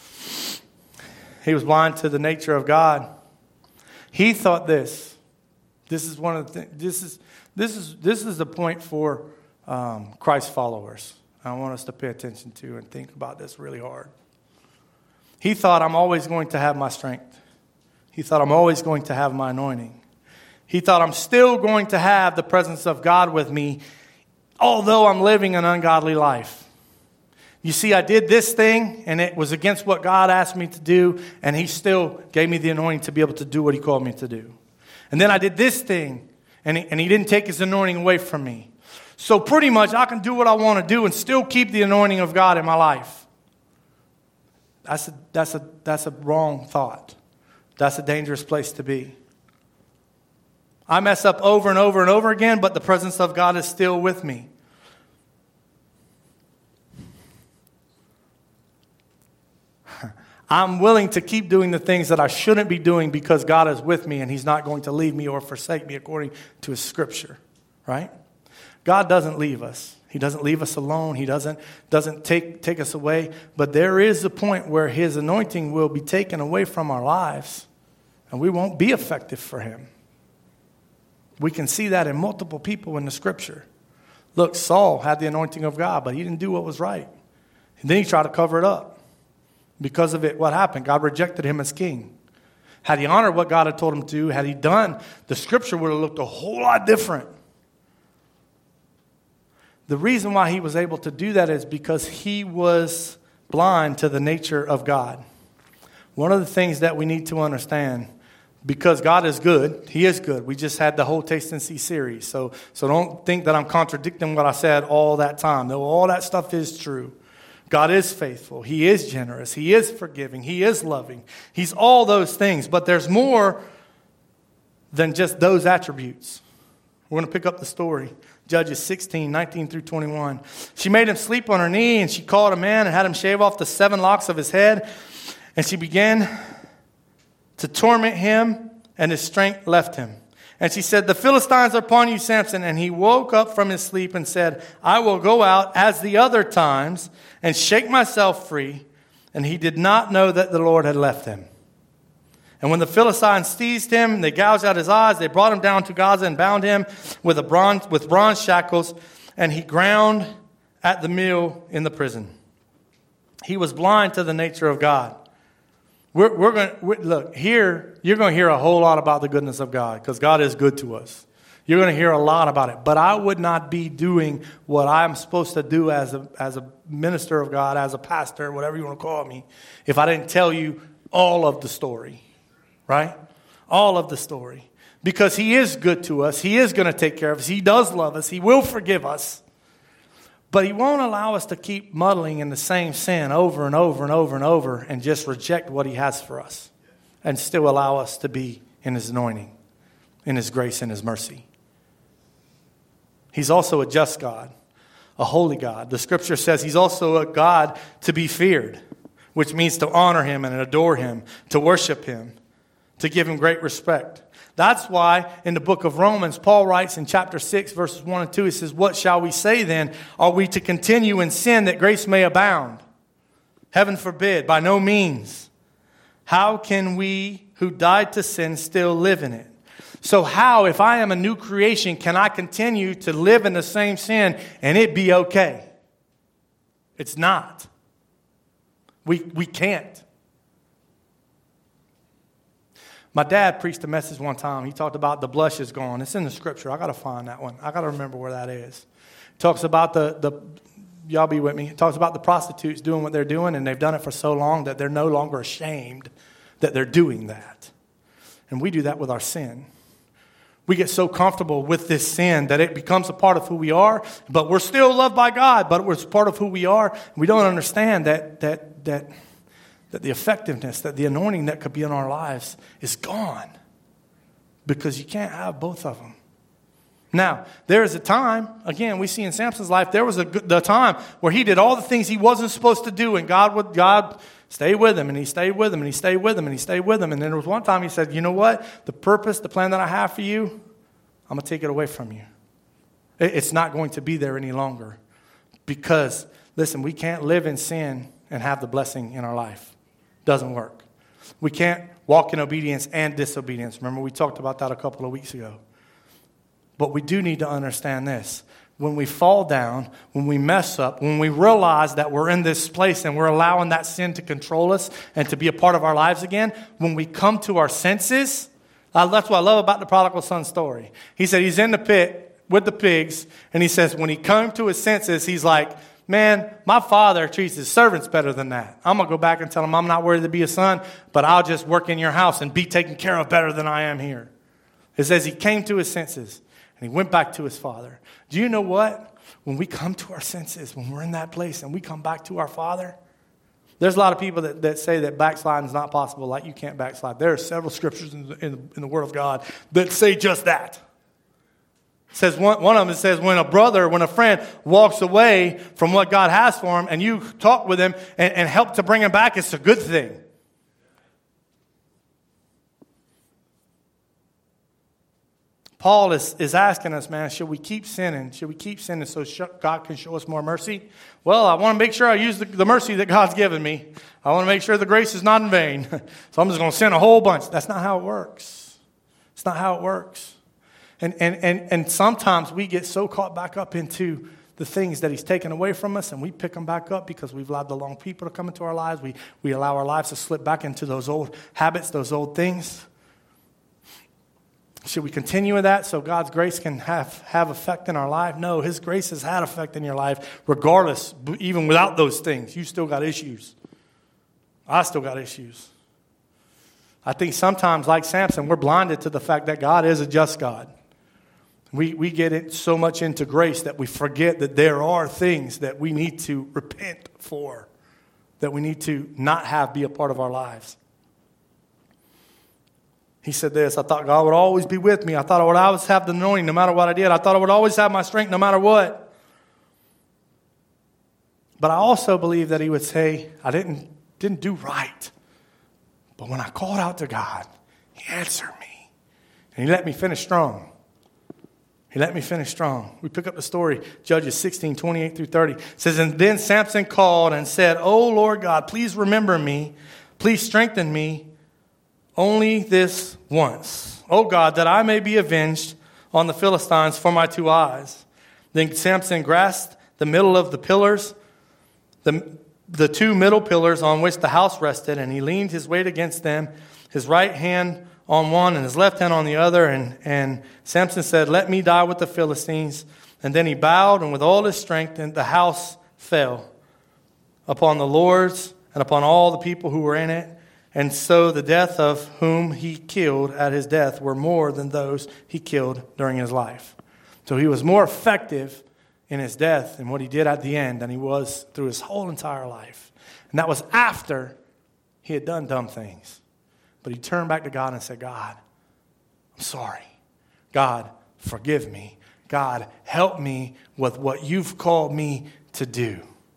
He was blind to the nature of God. He thought this. This is one of the things. This is the point for Christ followers. I want us to pay attention to and think about this really hard. He thought I'm always going to have my strength. He thought I'm always going to have my anointing. He thought I'm still going to have the presence of God with me, although I'm living an ungodly life. You see, I did this thing, and it was against what God asked me to do, and he still gave me the anointing to be able to do what he called me to do. And then I did this thing, and he didn't take his anointing away from me. So pretty much I can do what I want to do and still keep the anointing of God in my life. That's a wrong thought. That's a dangerous place to be. I mess up over and over and over again, but the presence of God is still with me. I'm willing to keep doing the things that I shouldn't be doing because God is with me and he's not going to leave me or forsake me according to his scripture, right? God doesn't leave us. He doesn't leave us alone. He doesn't take us away. But there is a point where his anointing will be taken away from our lives and we won't be effective for him. We can see that in multiple people in the scripture. Look, Saul had the anointing of God, but he didn't do what was right. And then he tried to cover it up. Because of it, what happened? God rejected him as king. Had he honored what God had told him to do, had he done, the scripture would have looked a whole lot different. The reason why he was able to do that is because he was blind to the nature of God. One of the things that we need to understand, because God is good, he is good. We just had the whole Taste and See series. So don't think that I'm contradicting what I said all that time. Though all that stuff is true. God is faithful. He is generous. He is forgiving. He is loving. He's all those things. But there's more than just those attributes. We're going to pick up the story. Judges 16, 19 through 21. She made him sleep on her knee, and she called a man and had him shave off the 7 locks of his head. And she began to torment him, and his strength left him. And she said, "The Philistines are upon you, Samson." And he woke up from his sleep and said, "I will go out as the other times and shake myself free." And he did not know that the Lord had left him. And when the Philistines seized him, they gouged out his eyes. They brought him down to Gaza and bound him with bronze shackles. And he ground at the mill in the prison. He was blind to the nature of God. Look, here, you're going to hear a whole lot about the goodness of God because God is good to us. You're going to hear a lot about it. But I would not be doing what I'm supposed to do as a minister of God, as a pastor, whatever you want to call me, if I didn't tell you all of the story, right? All of the story. Because he is good to us. He is going to take care of us. He does love us. He will forgive us. But he won't allow us to keep muddling in the same sin over and over and over and over and just reject what he has for us and still allow us to be in his anointing, in his grace and his mercy. He's also a just God, a holy God. The scripture says he's also a God to be feared, which means to honor him and adore him, to worship him, to give him great respect. That's why in the book of Romans, Paul writes in chapter 6, verses 1 and 2, he says, "What shall we say then? Are we to continue in sin that grace may abound? Heaven forbid, by no means. How can we who died to sin still live in it?" So how, if I am a new creation, can I continue to live in the same sin and it be okay? It's not. We can't. My dad preached a message one time. He talked about the blush is gone. It's in the scripture. I got to find that one. I got to remember where that is. It talks about y'all be with me. It talks about the prostitutes doing what they're doing, and they've done it for so long that they're no longer ashamed that they're doing that. And we do that with our sin. We get so comfortable with this sin that it becomes a part of who we are, but we're still loved by God, but it's part of who we are. We don't understand that the effectiveness, that the anointing that could be in our lives is gone because you can't have both of them. Now, there is a time, again, we see in Samson's life, there was the time where he did all the things he wasn't supposed to do, and God stayed with him, and he stayed with him, and he stayed with him, and he stayed with him. And then there was one time he said, "You know what? The purpose, the plan that I have for you, I'm going to take it away from you. It's not going to be there any longer." Because, listen, we can't live in sin and have the blessing in our life. Doesn't work. We can't walk in obedience and disobedience. Remember, we talked about that a couple of weeks ago. But we do need to understand this. when we fall down, when we mess up, when we realize that we're in this place and we're allowing that sin to control us and to be a part of our lives again, when we come to our senses, that's what I love about the prodigal son story. He said he's in the pit with the pigs, and he says when he came to his senses, he's like, man, my father treats his servants better than that. I'm going to go back and tell him I'm not worthy to be a son, but I'll just work in your house and be taken care of better than I am here. It says he came to his senses, and he went back to his father. Do you know what? When we come to our senses, when we're in that place and we come back to our Father, there's a lot of people that say that backsliding is not possible, like you can't backslide. There are several scriptures in the Word of God that say just that. It says one of them, it says when a friend walks away from what God has for him and you talk with him and help to bring him back, it's a good thing. Paul is asking us, man, should we keep sinning? Should we keep sinning so God can show us more mercy? Well, I want to make sure I use the mercy that God's given me. I want to make sure the grace is not in vain. So I'm just going to sin a whole bunch. That's not how it works. It's not how it works. And sometimes we get so caught back up into the things that he's taken away from us, and we pick them back up because we've allowed the wrong people to come into our lives. We allow our lives to slip back into those old habits, those old things. Should we continue with that so God's grace can have effect in our life? No, his grace has had effect in your life regardless, even without those things. You still got issues. I still got issues. I think sometimes, like Samson, we're blinded to the fact that God is a just God. We get it so much into grace that we forget that there are things that we need to repent for, that we need to not have be a part of our lives. He said this, I thought God would always be with me. I thought I would always have the anointing no matter what I did. I thought I would always have my strength no matter what. But I also believe that he would say, I didn't do right. But when I called out to God, he answered me. And he let me finish strong. He let me finish strong. We pick up the story, Judges 16, 28 through 30. It says, and then Samson called and said, oh, Lord God, please remember me. Please strengthen me. Only this once, O God, that I may be avenged on the Philistines for my 2 eyes. Then Samson grasped the middle of the pillars, the 2 middle pillars on which the house rested, and he leaned his weight against them, his right hand on one and his left hand on the other. And Samson said, let me die with the Philistines. And then he bowed, and with all his strength, and the house fell upon the lords and upon all the people who were in it. And so the death of whom he killed at his death were more than those he killed during his life. So he was more effective in his death and what he did at the end than he was through his whole entire life. And that was after he had done dumb things. But he turned back to God and said, God, I'm sorry. God, forgive me. God, help me with what you've called me to do.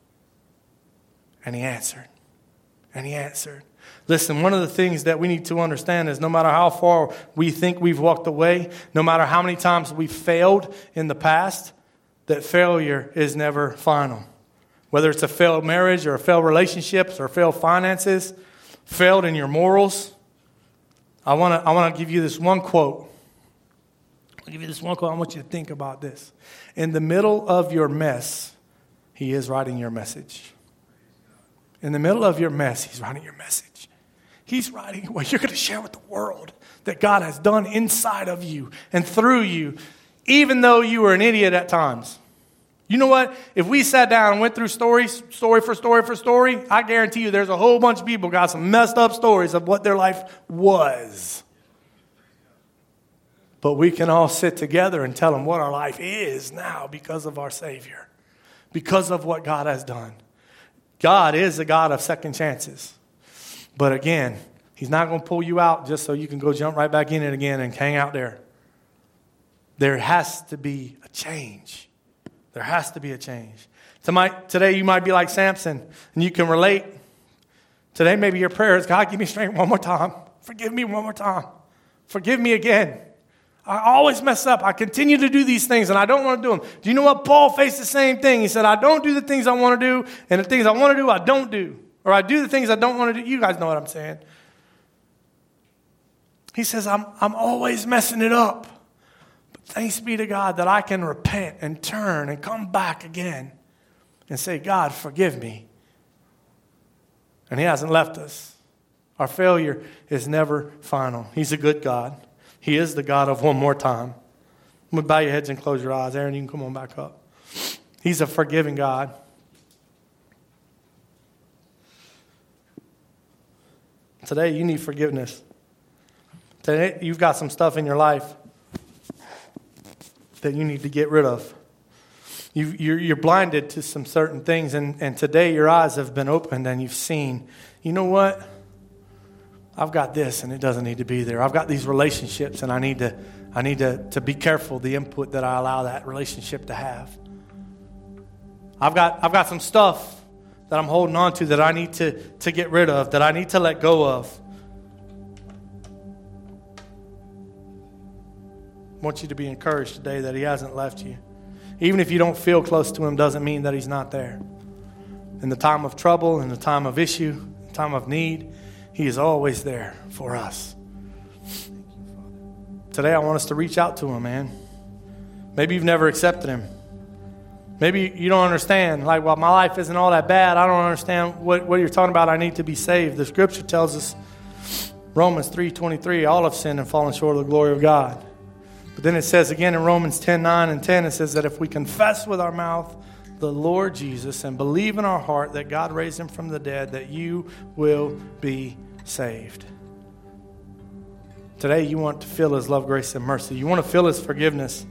And he answered. And he answered. Listen, one of the things that we need to understand is no matter how far we think we've walked away, no matter how many times we've failed in the past, that failure is never final. Whether it's a failed marriage or a failed relationships or failed finances, failed in your morals. I want to give you this one quote. I'll give you this one quote. I want you to think about this. In the middle of your mess, he is writing your message. In the middle of your mess, he's writing your message. He's writing what you're going to share with the world that God has done inside of you and through you, even though you were an idiot at times. You know what? If we sat down and went through story for story, I guarantee you there's a whole bunch of people got some messed up stories of what their life was. But we can all sit together and tell them what our life is now because of our Savior, because of what God has done. God is a God of second chances. But again, he's not going to pull you out just so you can go jump right back in it again and hang out there. There has to be a change. There has to be a change. Today you might be like Samson and you can relate. Today maybe your prayer is, God, give me strength one more time. Forgive me one more time. Forgive me again. I always mess up. I continue to do these things and I don't want to do them. Do you know what? Paul faced the same thing. He said, I don't do the things I want to do, and the things I want to do, I don't do. Or I do the things I don't want to do. You guys know what I'm saying. He says, I'm always messing it up. Thanks be to God that I can repent and turn and come back again and say, God, forgive me. And he hasn't left us. Our failure is never final. He's a good God. He is the God of one more time. I'm going to bow your heads and close your eyes. Aaron, you can come on back up. He's a forgiving God. Today, you need forgiveness. Today, you've got some stuff in your life that you need to get rid of. You're blinded to some certain things, and today your eyes have been opened and you've seen, you know what? I've got this and it doesn't need to be there. I've got these relationships and I need to be careful the input that I allow that relationship to have. I've got some stuff that I'm holding on to that I need to get rid of, that I need to let go of. I want you to be encouraged today that he hasn't left you. Even if you don't feel close to him, doesn't mean that he's not there. In the time of trouble, in the time of issue, time of need, he is always there for us. Today I want us to reach out to him, man. Maybe you've never accepted him. Maybe you don't understand. Like, well, my life isn't all that bad. I don't understand what you're talking about. I need to be saved. The scripture tells us, Romans 3:23, all have sinned and fallen short of the glory of God. But then it says again in Romans 10:9 and 10, it says that if we confess with our mouth the Lord Jesus and believe in our heart that God raised him from the dead, that you will be saved. Today you want to feel his love, grace, and mercy. You want to feel his forgiveness.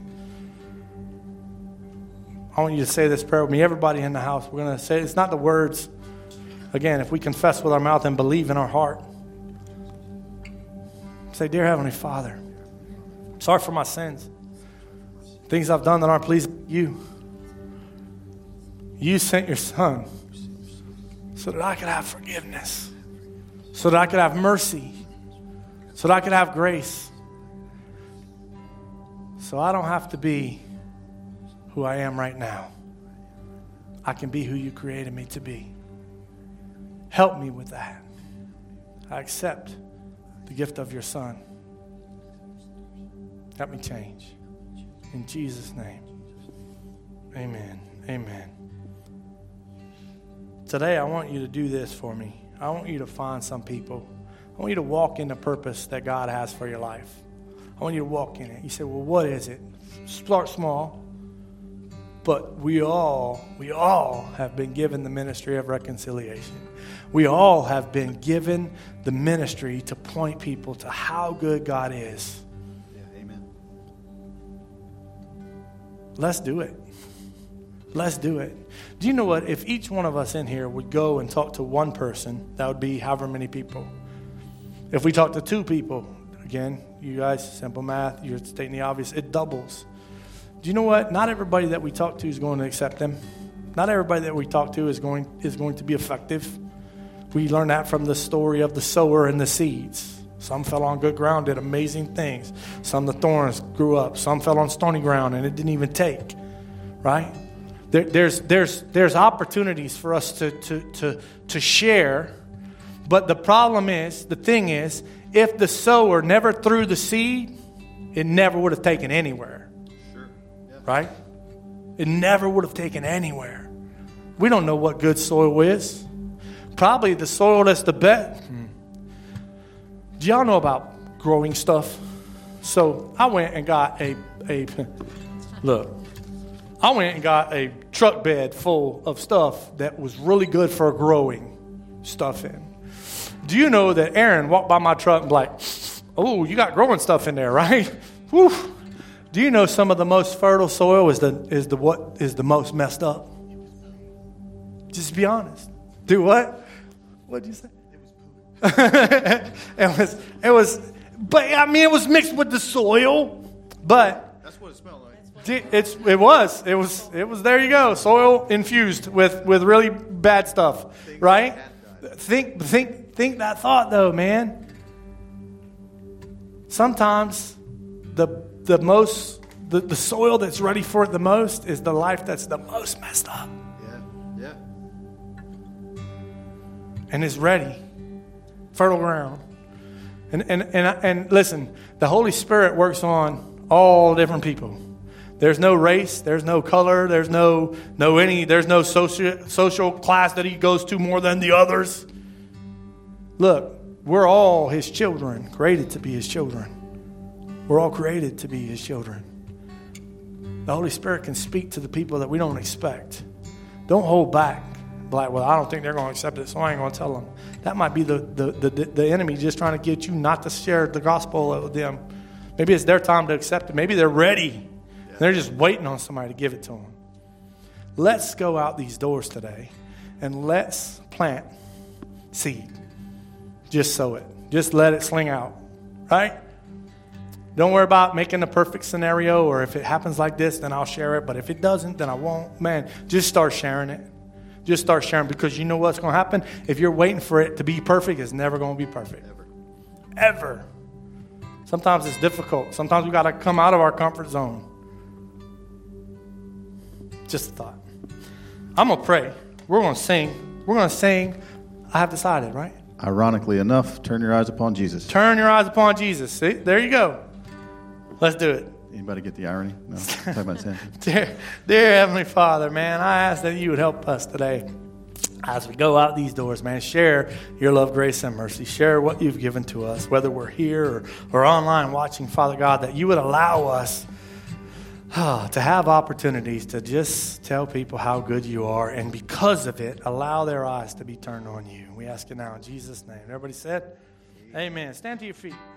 I want you to say this prayer with me. Everybody in the house, we're going to say, it's not the words. Again, if we confess with our mouth and believe in our heart. Say, dear Heavenly Father, sorry for my sins. Things I've done that aren't pleasing to you. You sent your son so that I could have forgiveness, so that I could have mercy, so that I could have grace, so I don't have to be who I am right now. I can be who you created me to be. Help me with that. I accept the gift of your son. Help me change. In Jesus' name. Amen. Amen. Today I want you to do this for me. I want you to find some people. I want you to walk in the purpose that God has for your life. I want you to walk in it. You say, well, what is it? Start small. But we all have been given the ministry of reconciliation. We all have been given the ministry to point people to how good God is. Yeah, amen. Let's do it. Let's do it. Do you know what? If each one of us in here would go and talk to one person, that would be however many people. If we talk to two people, again, you guys, simple math, you're stating the obvious, it doubles. Do you know what? Not everybody that we talk to is going to accept them. Not everybody that we talk to is going to be effective. We learn that from the story of the sower and the seeds. Some fell on good ground, did amazing things. Some the thorns grew up. Some fell on stony ground and it didn't even take. Right? There's opportunities for us to share. But the problem is, the thing is, if the sower never threw the seed, it never would have taken anywhere. Right? It never would have taken anywhere. We don't know what good soil is. Probably the soil that's the best. Do y'all know about growing stuff? So I went and got a truck bed full of stuff that was really good for growing stuff in. Do you know that Aaron walked by my truck and was like, oh, you got growing stuff in there, right? Whew. Do you know some of the most fertile soil is the most messed up? Just be honest. Do what? What did you say? It was, but I mean, it was mixed with the soil. But that's what it smelled like. It was. There you go. Soil infused with really bad stuff, right? Think that thought though, man. Sometimes the soil that's ready for it the most is the life that's the most messed up. Yeah. And is ready. Fertile ground. And listen, the Holy Spirit works on All different people. There's no race, there's no color, there's no social class that he goes to more than the others. Look, we're all his children, created to be his children. We're all created to be his children. The Holy Spirit can speak to the people that we don't expect. Don't hold back. Like, well, I don't think they're going to accept it, so I ain't going to tell them. That might be the enemy just trying to get you not to share the gospel with them. Maybe it's their time to accept it. Maybe they're ready. They're just waiting on somebody to give it to them. Let's go out these doors today and let's plant seed. Just sow it. Just let it sling out. Right? Don't worry about making the perfect scenario, or if it happens like this, then I'll share it. But if it doesn't, then I won't. Man, just start sharing it. Just start sharing, because you know what's going to happen? If you're waiting for it to be perfect, it's never going to be perfect. Ever. Sometimes it's difficult. Sometimes we got to come out of our comfort zone. Just a thought. I'm going to pray. We're going to sing. We're going to sing, I Have Decided, right? Ironically enough, turn your eyes upon Jesus. Turn your eyes upon Jesus. See? There you go. Let's do it. Anybody get the irony? No. Talk about sin. Dear Heavenly Father, man, I ask that you would help us today as we go out these doors, man. Share your love, grace, and mercy. Share what you've given to us, whether we're here or online watching, Father God, that you would allow us to have opportunities to just tell people how good you are, and because of it, allow their eyes to be turned on you. We ask it now in Jesus' name. Everybody said, amen. Stand to your feet.